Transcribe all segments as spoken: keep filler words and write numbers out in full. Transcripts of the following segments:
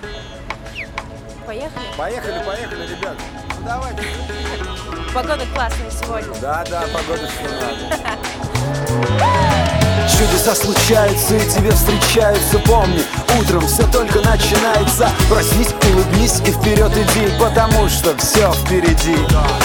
Поехали? Поехали, поехали, ребят. Ну давайте. Погода классная сегодня. Да, да, погода что надо. Чудеса случаются и тебе встречаются, помни, утром все только начинается. Проснись, улыбнись и вперед иди, потому что все впереди.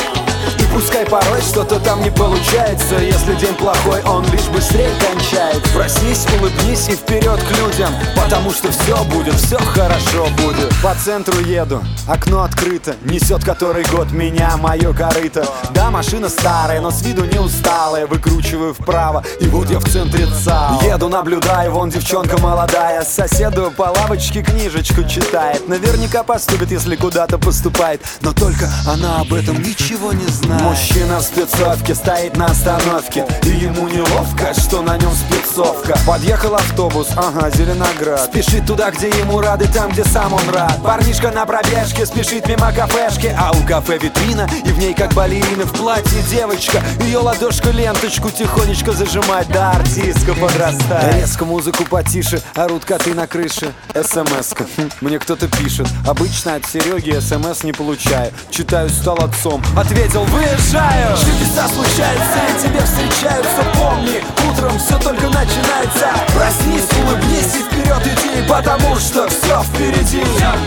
И пускай порой что-то там не получается, если день плохой, он лишь быстрее кончает. Проснись, улыбнись и вперед к людям, потому что все будет, все хорошо будет. По центру еду, окно открыто, несет который год меня мое корыто. Да, машина старая, но с виду не усталая, выкручиваю вправо, и вот я в центре ЦАО. Еду, наблюдаю, вон девчонка молодая, соседу по лавочке книжечку читает. Наверняка поступит, если куда-то поступает, но только она об этом ничего не знает. Мужчина в спецовке стоит на остановке, и ему неловко, что на нем спецовка. Подъехал автобус, ага, Зеленоград. Спешит туда, где ему рады, там, где сам он рад. Парнишка на пробежке спешит мимо кафешки, а у кафе витрина, и в ней как балерина в платье девочка. Ее ладошка ленточку тихонечко зажимает, да артистка подрастает. Резко музыку потише, орут коты на крыше. СМС-ка, хм, мне кто-то пишет. Обычно от Сереги СМС не получаю. Читаю, стал отцом, ответил, выезжаю. Чудеса случаются и тебе встречаются, помни, утром все только начинается. Проснись, улыбнись и вперед иди, потому что все впереди.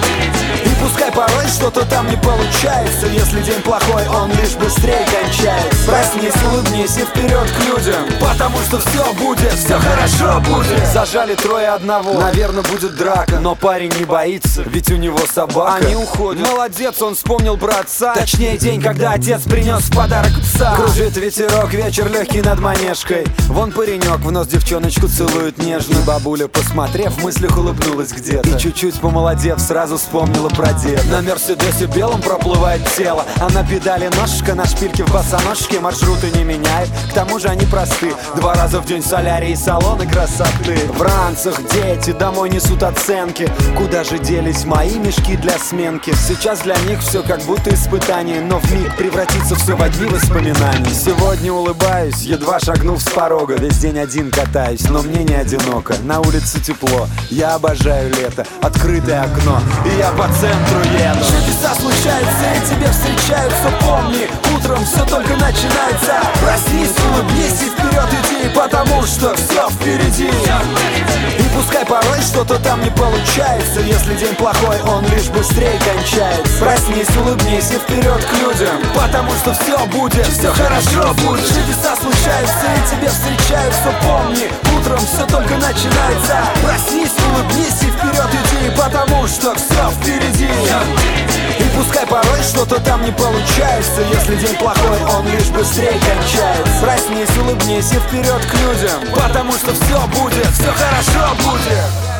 И пускай порой что-то там не получается, если день плохой, он лишь быстрее кончает. Проснись, улыбнись и вперед к людям, потому что все будет, все хорошо будет. Зажали трое одного, наверное, будет драка, но парень не боится, ведь у него собака. Они уходят, молодец, он вспомнил про отца. Точнее, день, когда отец принес в подарок пса. Кружит ветерок, вечер легкий над манежкой. Вон паренек в нос девчоночку целует нежно. Бабуля, посмотрев, в мыслях улыбнулась где-то, и чуть-чуть помолодев, сразу вспомнила про деда. На Мерседесе белом проплывает тело, а на педали ножка, на шпильке в босоножке. Маршруты не меняет, к тому же они просты. Два раза в день солярий и салоны красоты. В ранцах дети домой несут оценки. Куда же делись мои мешки для сменки? Сейчас для них все как будто испытание, но вмиг превратится все в одни воспоминания. Сегодня улыбаюсь, едва шагнув с порога. Весь день один катаюсь, но мне не одиноко. На улице тепло, я обожаю лето. Открытое окно, и я по центру еду. Чудеса случаются и тебе встречаются, помни, утром все только начинается. Проснись, улыбнись и вперед иди, потому что все впереди. И пускай порой что-то там не получается, если день плохой, он лишь быстрее кончается. Проснись, улыбнись и вперед к людям, потому что все будет, все хорошо будет. Чудеса случаются и тебе встречаются, помни, утром все только начинается. Проснись, улыбнись и вперед иди, потому что все впереди. И пускай порой что-то там не получается, если день плохой, он лишь быстрее кончается. Проснись, улыбнись и вперед к людям, потому что все будет, все хорошо будет.